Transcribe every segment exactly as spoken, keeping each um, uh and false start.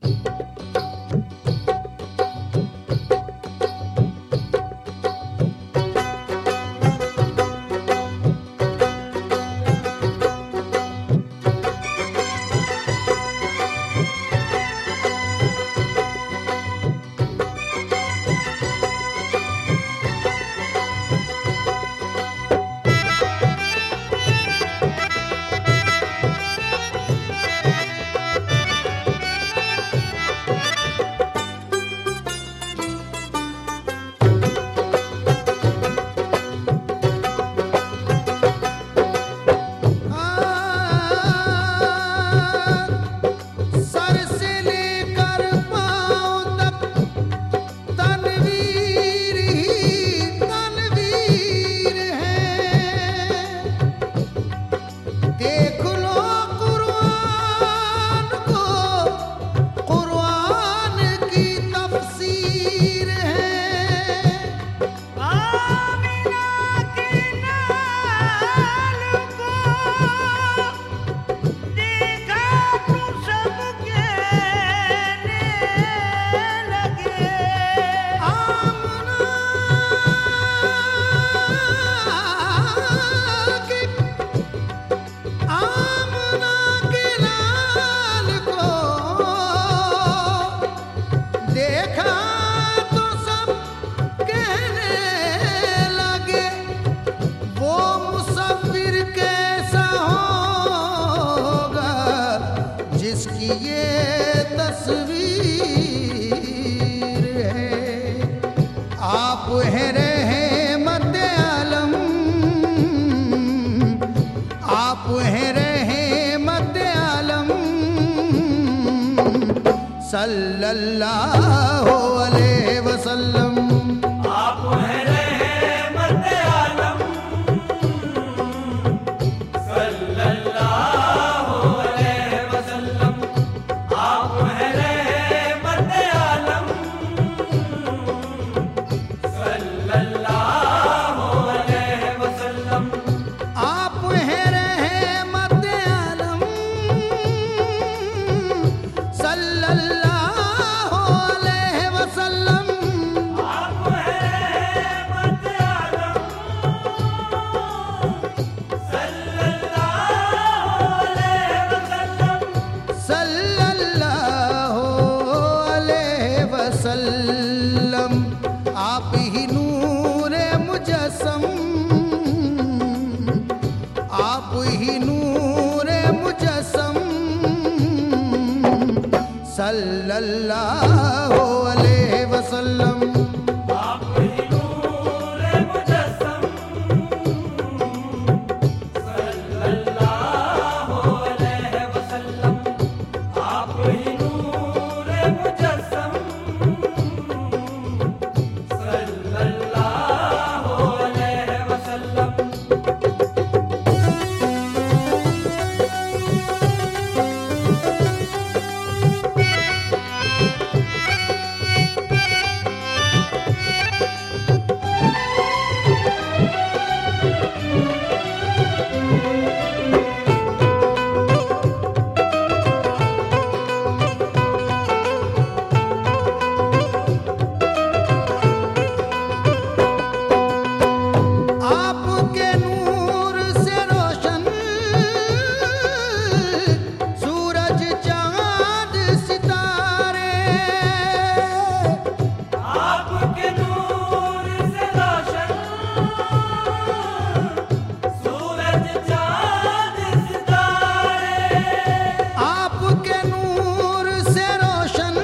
सल्लल्लाहु अलैहि वसल्लम। आप हैं रहमत आलम सल्लल्लाहु अलैहि वसल्लम। आप हैं रहमत आलम सल्लल्लाहु अलैहि वसल्लम। आप हैं रहमत आलम सल्लल्लाहु अलैहि वसल्लम। आप हैं रहमत आलम सल्लल्लाहु अलैहि वसल्लम। सल्लल्लाहु अलैहि वसल्लम। आप ही नूरे मुजस्सम, आप ही नूरे मुजस्सम सल्लल्लाहु अलैहि वसल्लम। आप ही नूरे मुजस्सम सल्लल्लाहु अलैहि वसल्लम। आप ही नूरे मुजस्सम सल्लल्लाहु अलैहि वसल्लम। आपके नूर से रोशन सूरज चांद सितारे, आपके नूर से रोशन सूरज चांद सितारे। आपके नूर से रोशन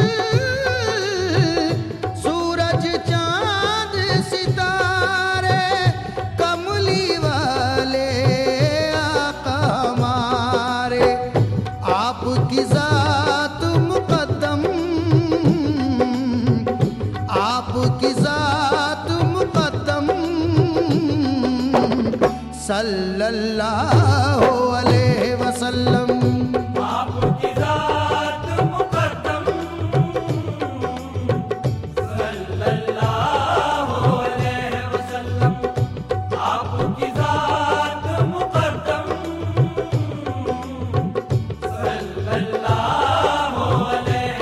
सूरज चांद सितारे, कमली वाले आका हमारे। आपकी जात मुकद्दम, आपकी जात मुकद्दम सल्लल्लाहु अलैहि वसल्लम। आपकी जात मुकद्दम सल्लल्लाहु अलैहि वसल्लम। आपकी जात मुकद्दम सल्लल्लाहु अलैहि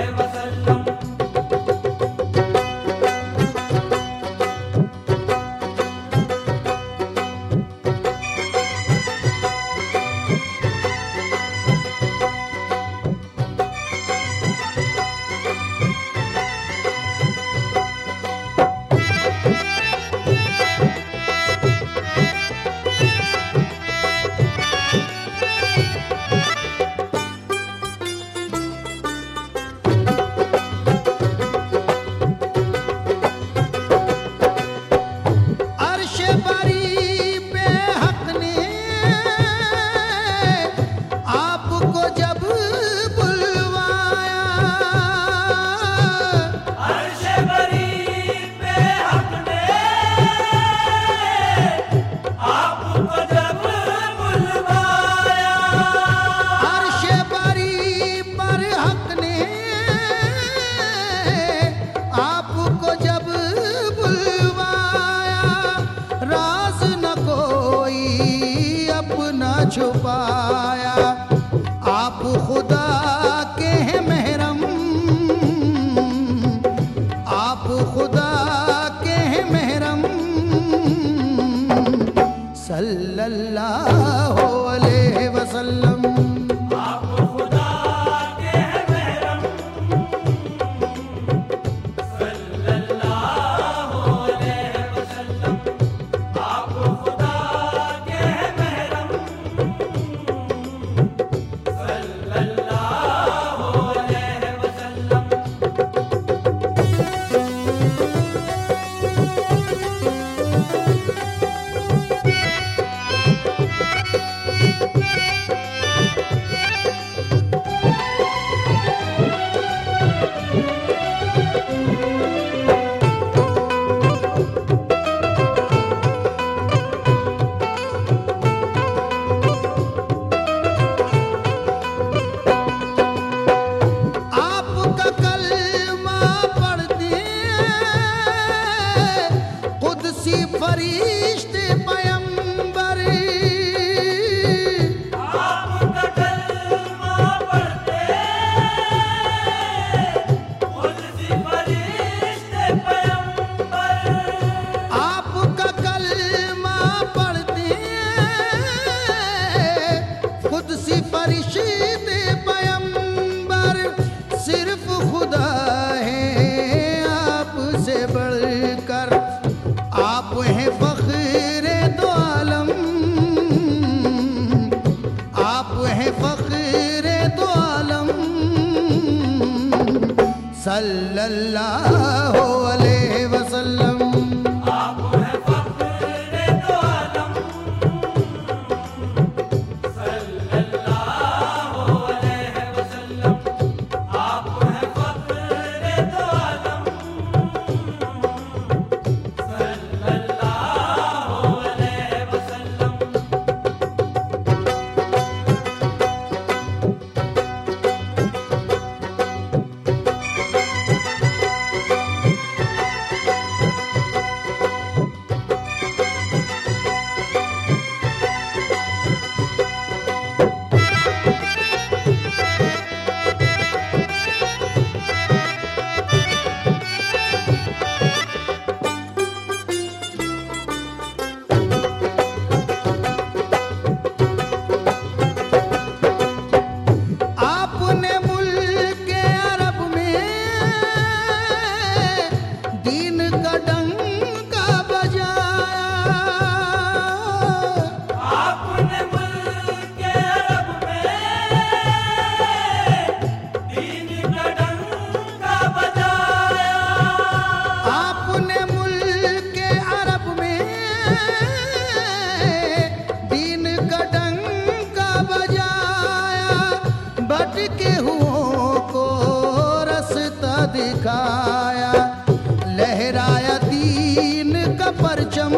सल्लल्लाहु अलैहि वसल्लम। आप हैं फख्र दो आलम सल्लल्लाहु अलैहि वसल्लम। आप हैं फख्र दो आलम सल्लल्लाहु अलैहि वसल्लम। आपने मुल्क अरब में दीन का डंका बजाया। आपने मुल्क अरब में दीन का डंका बजाया। आपने मुल्क अरब में दीन का डंका बजाया। भटके हुओं को रास्ता दिखाया। लहराया दीन का परचम,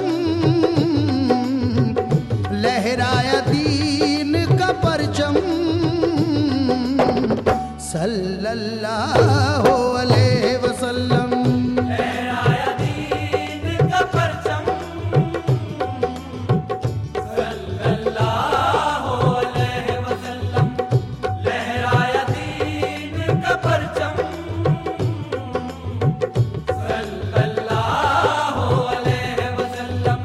लहराया दीन का परचम। सल्लल्लाहु अलैहि वसल्लम। लहराया दीन का परचम सल्लल्लाहु अलैहि वसल्लम। लहराया दीन का परचम सल्लल्लाहु अलैहि वसल्लम।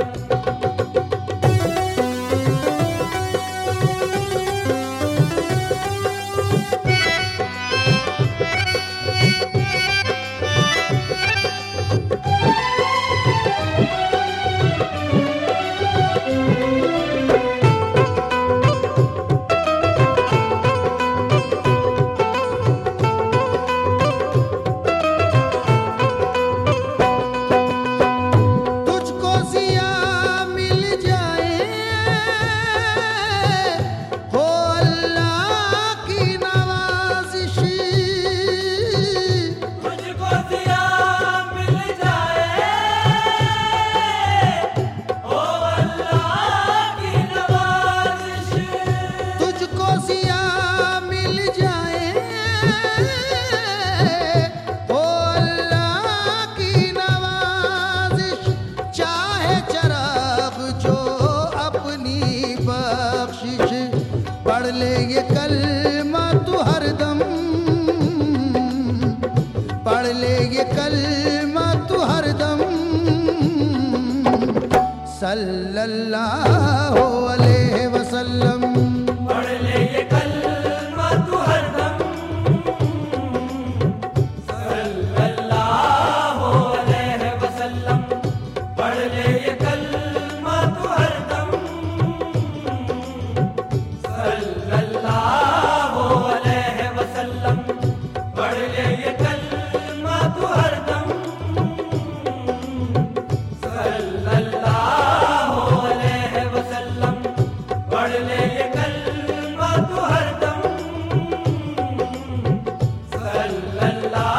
तुझको सिया मिल जाए हो अल्लाह की नवाजिश। तुझको दिया मिल जाए ओ अल्लाह की नवाजिश। तुझको सिया मिल जाए हो अल्लाह की नवाजिश। चाहे चराग जो अपनी बख्शिश। पढ़ ले ये कलमा तू हरदम, पढ़ ले ये कलमा तू हरदम। सल्लल्लाहु अलैहि वसल्लम। पढ़ ले ये कलमा तू हरदम सल्लल्लाहु अलैहि वसल्लम। पढ़ ले ये कलमा तू हरदम सल्लल्लाहु अलैहि वसल्लम। पढ़ ले ये कलमा तू हरदम सल्लल्लाहु अलैहि वसल्लम। पढ़ ले ये कलमा तू हरदम सल्लल्लाहु